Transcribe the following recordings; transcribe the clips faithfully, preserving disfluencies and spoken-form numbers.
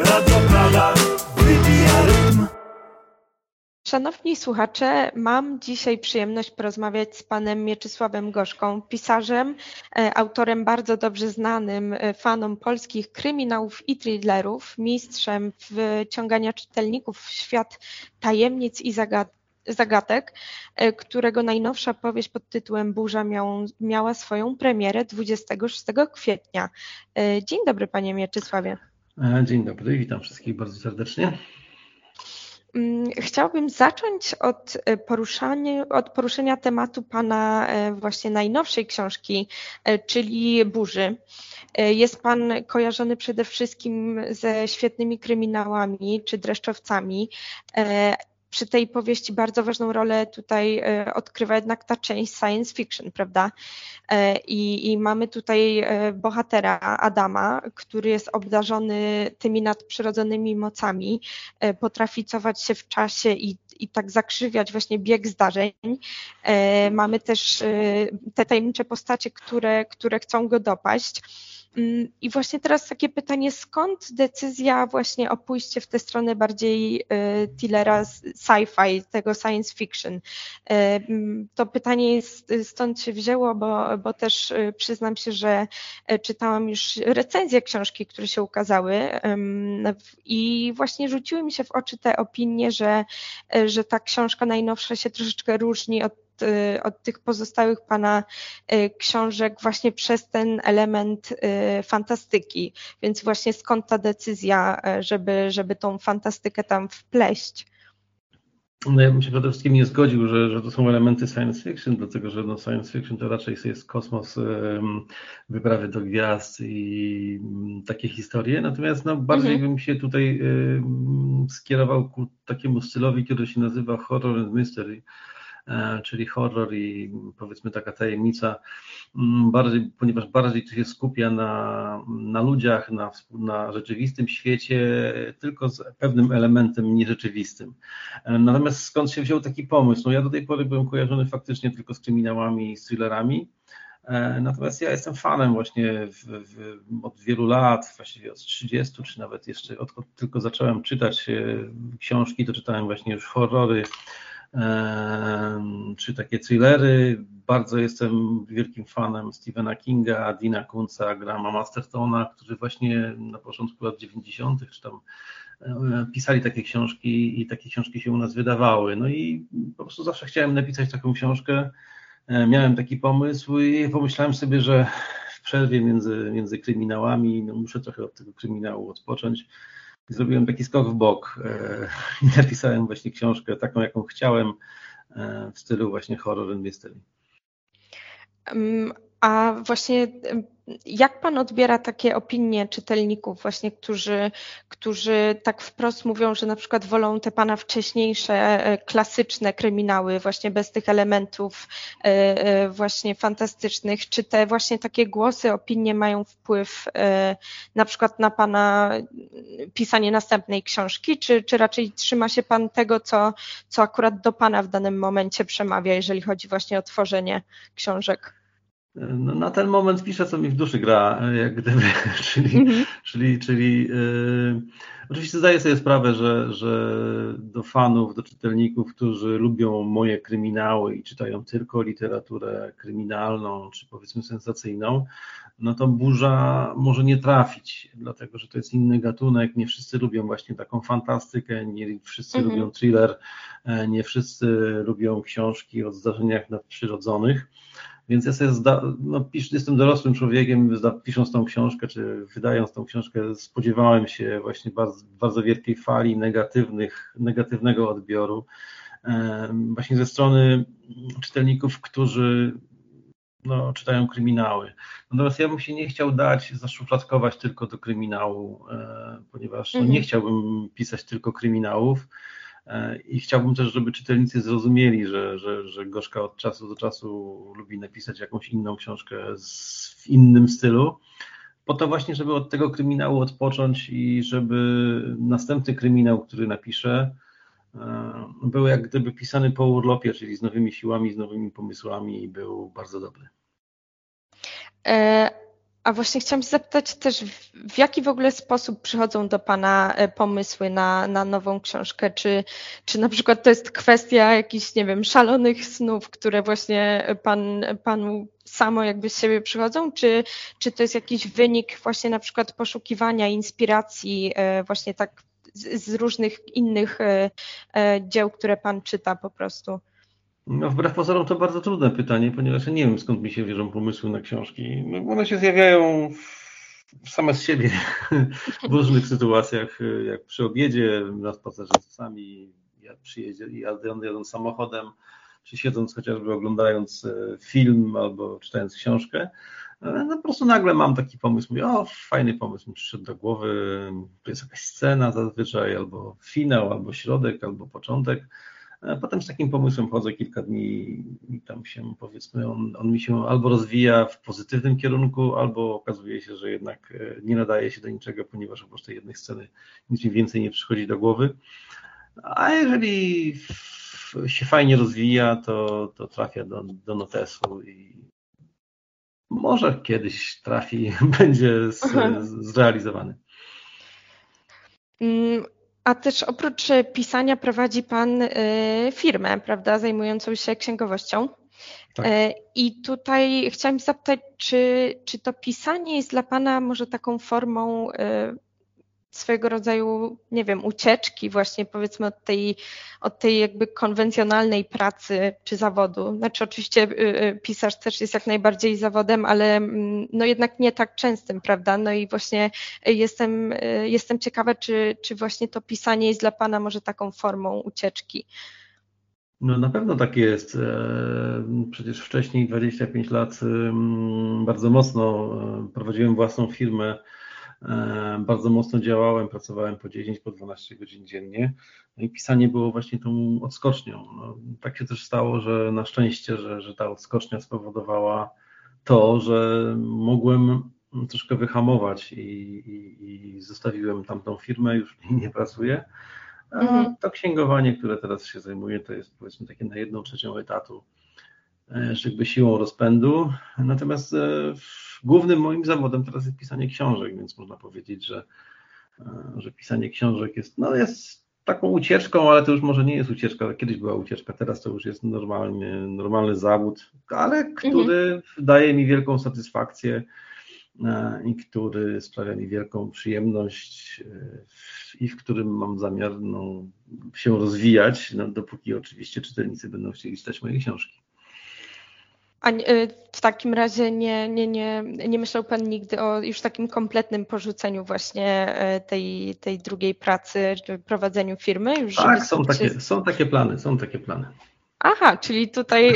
Radio Prada wybija rytm. Szanowni słuchacze, mam dzisiaj przyjemność porozmawiać z panem Mieczysławem Gorzką, pisarzem, autorem bardzo dobrze znanym fanom polskich kryminałów i thrillerów, mistrzem wciągania czytelników w świat tajemnic i zagadek, zagadek, którego najnowsza powieść pod tytułem Burza miał, miała swoją premierę dwudziestego szóstego kwietnia. Dzień dobry, panie Mieczysławie. Dzień dobry, witam wszystkich bardzo serdecznie. Chciałabym zacząć od poruszania, od poruszenia tematu pana właśnie najnowszej książki, czyli Burzy. Jest pan kojarzony przede wszystkim ze świetnymi kryminałami czy dreszczowcami. Przy tej powieści bardzo ważną rolę tutaj odgrywa jednak ta część science fiction, prawda? I, i mamy tutaj bohatera Adama, który jest obdarzony tymi nadprzyrodzonymi mocami, potrafi cofać się w czasie i, i tak zakrzywiać właśnie bieg zdarzeń. Mamy też te tajemnicze postacie, które, które chcą go dopaść. I właśnie teraz takie pytanie, skąd decyzja właśnie o pójście w tę stronę bardziej thrillera sci-fi, tego science fiction? To pytanie jest, stąd się wzięło, bo, bo też przyznam się, że czytałam już recenzje książki, które się ukazały i właśnie rzuciły mi się w oczy te opinie, że, że ta książka najnowsza się troszeczkę różni od od tych pozostałych pana książek właśnie przez ten element fantastyki. Więc właśnie skąd ta decyzja, żeby, żeby tą fantastykę tam wpleść? No ja bym się przede wszystkim nie zgodził, że, że to są elementy science fiction, dlatego że no science fiction to raczej jest kosmos, wyprawy do gwiazd i takie historie. Natomiast no, bardziej mhm. bym się tutaj skierował ku takiemu stylowi, który się nazywa horror and mystery, czyli horror i powiedzmy taka tajemnica, bardziej, ponieważ bardziej to się skupia na, na ludziach, na, na rzeczywistym świecie, tylko z pewnym elementem nierzeczywistym. Natomiast skąd się wziął taki pomysł? No ja do tej pory byłem kojarzony faktycznie tylko z kryminałami i z thrillerami, natomiast ja jestem fanem właśnie w, w, od wielu lat, właściwie od trzydziestu, czy nawet jeszcze odkąd tylko zacząłem czytać książki, to czytałem właśnie już horrory, czy takie thrillery. Bardzo jestem wielkim fanem Stephena Kinga, Deana Kuntza, Grahama Mastertona, którzy właśnie na początku lat dziewięćdziesiątych czy tam pisali takie książki i takie książki się u nas wydawały. No i po prostu zawsze chciałem napisać taką książkę. Miałem taki pomysł i pomyślałem sobie, że w przerwie między, między kryminałami no muszę trochę od tego kryminału odpocząć. Zrobiłem taki skok w bok i napisałem właśnie książkę taką, jaką chciałem, w stylu właśnie horror and mystery. A właśnie jak pan odbiera takie opinie czytelników właśnie, którzy, którzy tak wprost mówią, że na przykład wolą te pana wcześniejsze klasyczne kryminały właśnie bez tych elementów właśnie fantastycznych, czy te właśnie takie głosy, opinie mają wpływ na przykład na pana pisanie następnej książki, czy, czy raczej trzyma się pan tego, co, co akurat do pana w danym momencie przemawia, jeżeli chodzi właśnie o tworzenie książek? No, na ten moment piszę, co mi w duszy gra, jak gdyby, czyli, mm-hmm. czyli, czyli yy, oczywiście zdaję sobie sprawę, że, że do fanów, do czytelników, którzy lubią moje kryminały i czytają tylko literaturę kryminalną, czy powiedzmy sensacyjną, no to Burza może nie trafić, dlatego że to jest inny gatunek, nie wszyscy lubią właśnie taką fantastykę, nie wszyscy mm-hmm. lubią thriller, nie wszyscy lubią książki o zdarzeniach nadprzyrodzonych. Więc ja sobie zda, no, pisz, jestem dorosłym człowiekiem, zda, pisząc tą książkę, czy wydając tą książkę, spodziewałem się właśnie bardzo, bardzo wielkiej fali negatywnych, negatywnego odbioru. E, właśnie ze strony czytelników, którzy no, czytają kryminały. Natomiast ja bym się nie chciał dać zaszufladkować tylko do kryminału, e, ponieważ no, nie chciałbym pisać tylko kryminałów. I chciałbym też, żeby czytelnicy zrozumieli, że, że, że Gorzka od czasu do czasu lubi napisać jakąś inną książkę z, w innym stylu, po to właśnie, żeby od tego kryminału odpocząć i żeby następny kryminał, który napiszę, był jak gdyby pisany po urlopie, czyli z nowymi siłami, z nowymi pomysłami i był bardzo dobry. A właśnie chciałam się zapytać też, w, w jaki w ogóle sposób przychodzą do Pana pomysły na, na nową książkę? Czy, czy na przykład to jest kwestia jakichś, nie wiem, szalonych snów, które właśnie pan, Panu samo jakby z siebie przychodzą? Czy, czy to jest jakiś wynik właśnie na przykład poszukiwania inspiracji właśnie tak z, z różnych innych dzieł, które Pan czyta po prostu? No, wbrew pozorom to bardzo trudne pytanie, ponieważ ja nie wiem, skąd mi się bierzą pomysły na książki. One się zjawiają same z siebie w różnych sytuacjach, jak przy obiedzie, na spacerze z psami, jak przyjedzie, jadąc, jadąc samochodem, czy siedząc chociażby oglądając film albo czytając książkę. No po prostu nagle mam taki pomysł, mówię, o fajny pomysł mi przyszedł do głowy, to jest jakaś scena zazwyczaj, albo finał, albo środek, albo początek. Potem z takim pomysłem chodzę kilka dni i tam się, powiedzmy, on, on mi się albo rozwija w pozytywnym kierunku, albo okazuje się, że jednak nie nadaje się do niczego, ponieważ oprócz tej jednej sceny nic mi więcej nie przychodzi do głowy. A jeżeli się fajnie rozwija, to, to trafia do, do notesu i może kiedyś trafi, będzie z, zrealizowany. Mm. A też oprócz pisania prowadzi Pan firmę, prawda, zajmującą się księgowością. Tak. I tutaj chciałam zapytać, czy, czy to pisanie jest dla Pana może taką formą swojego rodzaju, nie wiem, ucieczki właśnie powiedzmy od tej, od tej jakby konwencjonalnej pracy czy zawodu. Znaczy oczywiście pisarz też jest jak najbardziej zawodem, ale no jednak nie tak częstym, prawda? No i właśnie jestem, jestem ciekawa, czy, czy właśnie to pisanie jest dla Pana może taką formą ucieczki. No na pewno tak jest. Przecież wcześniej dwadzieścia pięć lat bardzo mocno prowadziłem własną firmę. Bardzo mocno działałem, pracowałem po dziesięć, po dwanaście godzin dziennie. No i pisanie było właśnie tą odskocznią. No, tak się też stało, że na szczęście, że, że ta odskocznia spowodowała to, że mogłem troszkę wyhamować i, i, i zostawiłem tamtą firmę, już nie pracuję. A mhm. to księgowanie, które teraz się zajmuję, to jest powiedzmy takie na jedną trzecią etatu, jakby siłą rozpędu. Natomiast głównym moim zawodem teraz jest pisanie książek, więc można powiedzieć, że, że pisanie książek jest, no jest taką ucieczką, ale to już może nie jest ucieczka, kiedyś była ucieczka, teraz to już jest normalny, normalny zawód, ale który mhm. daje mi wielką satysfakcję i który sprawia mi wielką przyjemność i w którym mam zamiar no, się rozwijać, no, dopóki oczywiście czytelnicy będą chcieli czytać moje książki. A w takim razie nie, nie, nie, nie myślał Pan nigdy o już takim kompletnym porzuceniu właśnie tej, tej drugiej pracy, czy prowadzeniu firmy? Już tak, są takie, się... są takie plany, są takie plany. Aha, czyli tutaj,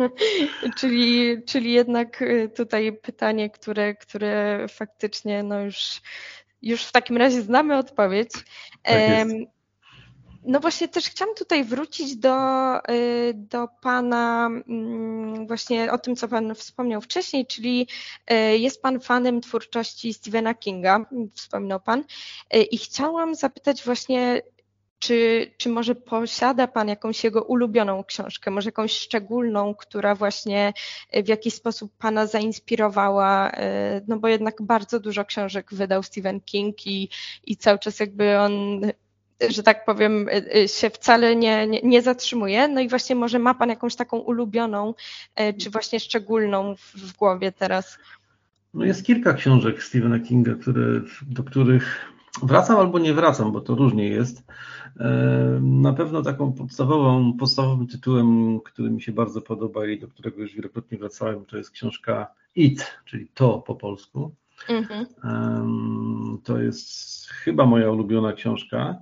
czyli, czyli jednak tutaj pytanie, które, które faktycznie no już, już w takim razie znamy odpowiedź. Tak jest. No właśnie też chciałam tutaj wrócić do, do Pana, właśnie o tym, co Pan wspomniał wcześniej, czyli jest Pan fanem twórczości Stephena Kinga, wspominał Pan, i chciałam zapytać właśnie, czy, czy może posiada Pan jakąś jego ulubioną książkę, może jakąś szczególną, która właśnie w jakiś sposób Pana zainspirowała, no bo jednak bardzo dużo książek wydał Stephen King i, i cały czas jakby on, że tak powiem, się wcale nie, nie, nie zatrzymuje. No i właśnie może ma Pan jakąś taką ulubioną, czy właśnie szczególną w, w głowie teraz? No jest kilka książek Stephena Kinga, które, do których wracam albo nie wracam, bo to różnie jest. Na pewno taką podstawową, podstawowym tytułem, który mi się bardzo podoba i do którego już wielokrotnie wracałem, to jest książka It, czyli To po polsku. Mhm. To jest chyba moja ulubiona książka.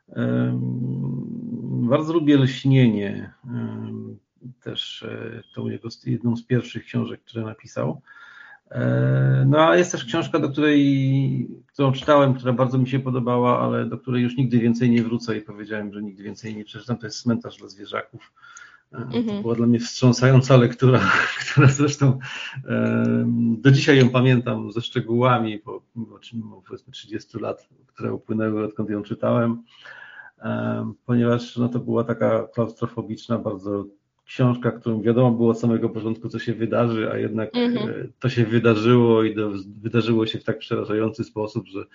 Bardzo lubię Lśnienie, też tą jego jedną z pierwszych książek, które napisał. No a jest też książka, do której, którą czytałem, która bardzo mi się podobała, ale do której już nigdy więcej nie wrócę i powiedziałem, że nigdy więcej nie przeczytam, to jest Cmentarz dla zwierzaków. Mm-hmm. To była dla mnie wstrząsająca lektura, która zresztą do dzisiaj ją pamiętam ze szczegółami, po powiedzmy trzydziestu lat, które upłynęły, odkąd ją czytałem, ponieważ no, to była taka klaustrofobiczna, bardzo książka, którą wiadomo było od samego początku, co się wydarzy, a jednak Mhm. to się wydarzyło i do, wydarzyło się w tak przerażający sposób, że,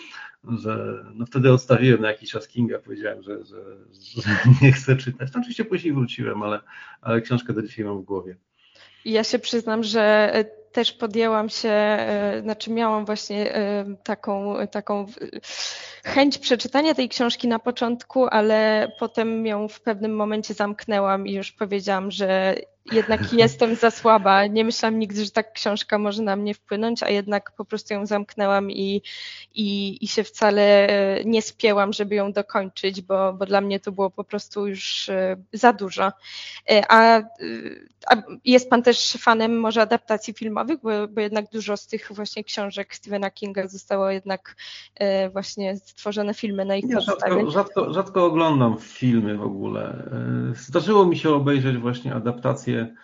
że no wtedy odstawiłem na jakiś czas Kinga, powiedziałem, że, że, że nie chcę czytać. No, oczywiście później wróciłem, ale, ale książkę do dzisiaj mam w głowie. Ja się przyznam, że też podjęłam się, znaczy miałam właśnie taką, taką chęć przeczytania tej książki na początku, ale potem ją w pewnym momencie zamknęłam i już powiedziałam, że jednak jestem za słaba. Nie myślałam nigdy, że ta książka może na mnie wpłynąć, a jednak po prostu ją zamknęłam i, i, i się wcale nie spięłam, żeby ją dokończyć, bo, bo dla mnie to było po prostu już za dużo. A, a jest pan też fanem może adaptacji filmowych, bo, bo jednak dużo z tych właśnie książek Stephena Kinga zostało jednak właśnie stworzone filmy na ich Nie, podstawie. rzadko, rzadko, rzadko oglądam filmy w ogóle. Zdarzyło mi się obejrzeć właśnie adaptację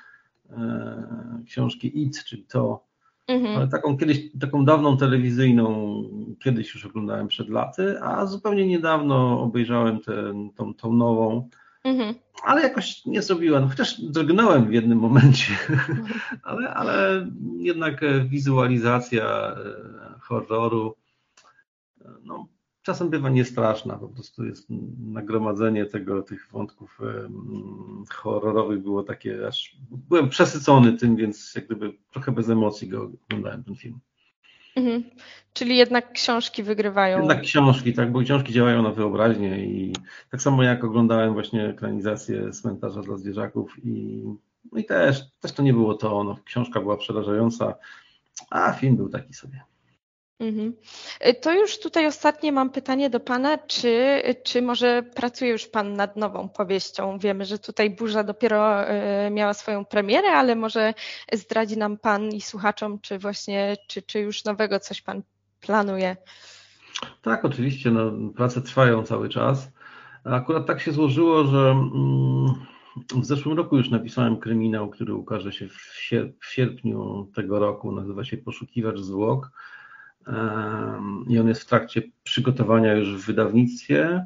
książki It, czyli to, Mhm. ale taką kiedyś, taką dawną telewizyjną, kiedyś już oglądałem przed laty, a zupełnie niedawno obejrzałem tę, tą, tą nową, Mhm. ale jakoś nie zrobiłem, chociaż drgnąłem w jednym momencie, ale, ale jednak wizualizacja horroru, no, czasem bywa niestraszna, po prostu jest nagromadzenie tego, tych wątków horrorowych było takie, aż byłem przesycony tym, więc jak gdyby trochę bez emocji go oglądałem ten film. Mhm. Czyli jednak książki wygrywają. Jednak książki, tak, bo książki działają na wyobraźnię i tak samo jak oglądałem właśnie ekranizację Cmentarza dla zwierzaków i, no i też, też to nie było to, no, książka była przerażająca, a film był taki sobie. Mhm. To już tutaj ostatnie mam pytanie do pana, czy, czy może pracuje już pan nad nową powieścią? Wiemy, że tutaj Burza dopiero miała swoją premierę, ale może zdradzi nam pan i słuchaczom, czy właśnie, czy, czy już nowego coś pan planuje? Tak, oczywiście, no, prace trwają cały czas. Akurat tak się złożyło, że w zeszłym roku już napisałem kryminał, który ukaże się w sierpniu tego roku, nazywa się Poszukiwacz zwłok i on jest w trakcie przygotowania już w wydawnictwie.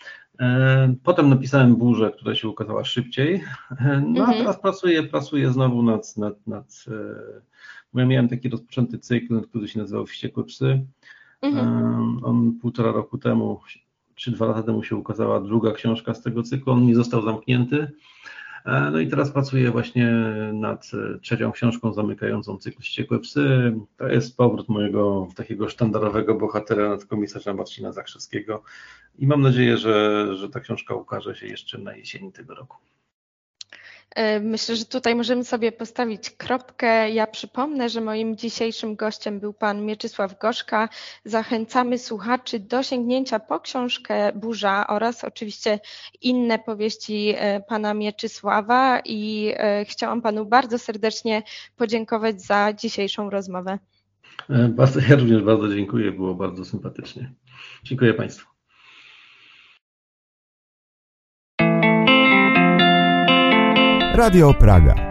Potem napisałem Burzę, która się ukazała szybciej, no a teraz pracuję, pracuję znowu nad, nad, nad bo ja miałem taki rozpoczęty cykl, który się nazywał Wściekłe psy. Mhm. On półtora roku temu, czy dwa lata temu się ukazała druga książka z tego cyklu, on nie został zamknięty. No i teraz pracuję właśnie nad trzecią książką zamykającą cykl Wściekłe psy. To jest powrót mojego takiego sztandarowego bohatera, nadkomisarza Marcina Zakrzewskiego i mam nadzieję, że, że ta książka ukaże się jeszcze na jesieni tego roku. Myślę, że tutaj możemy sobie postawić kropkę. Ja przypomnę, że moim dzisiejszym gościem był pan Mieczysław Gorzka. Zachęcamy słuchaczy do sięgnięcia po książkę Burza oraz oczywiście inne powieści pana Mieczysława i chciałam panu bardzo serdecznie podziękować za dzisiejszą rozmowę. Bardzo, ja również bardzo dziękuję, było bardzo sympatycznie. Dziękuję państwu. Radio Praga.